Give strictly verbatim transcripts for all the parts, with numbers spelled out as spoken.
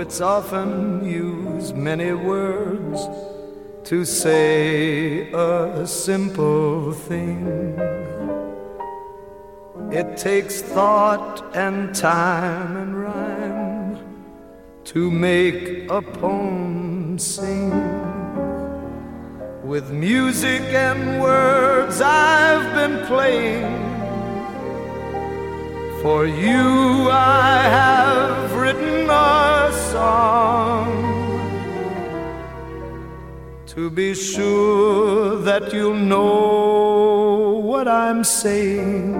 Poets often use many words to say a simple thing. It takes thought and time and rhyme to make a poem sing. With music and words I've been playing. For you I have written a song, to be sure that you'll know what I'm saying.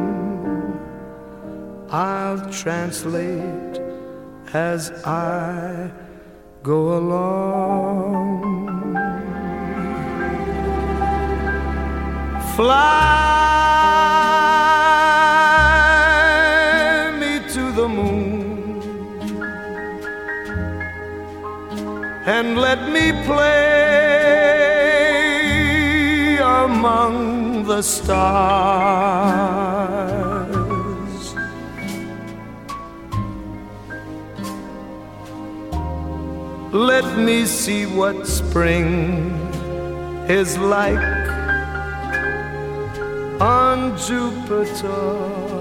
I'll translate as I go along. Fly me to the moon and let me play among the stars. Let me see what spring is like on Jupiter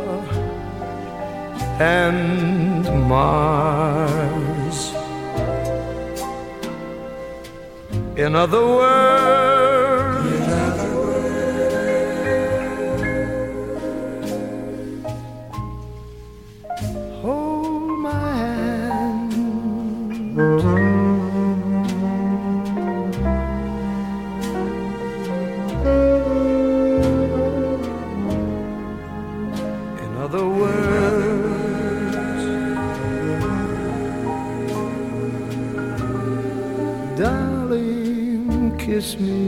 and Mars. In other words, in other words, hold my hand. In other words, darling, kiss me.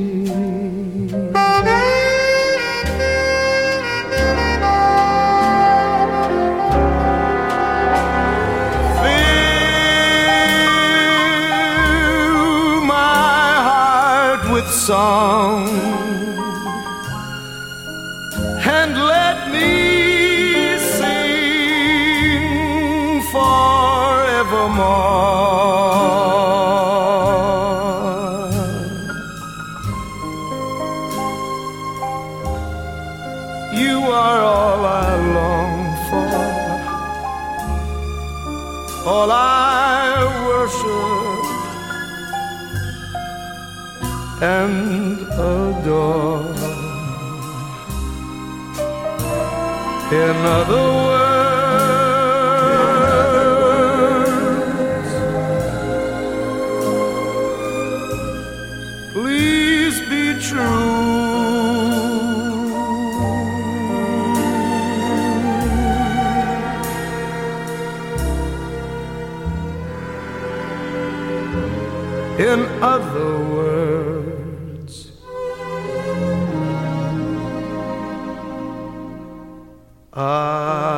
Fill my heart with song and let me sing forevermore. You are all I long for, all I worship and adore. In other words, please be true. In other words, I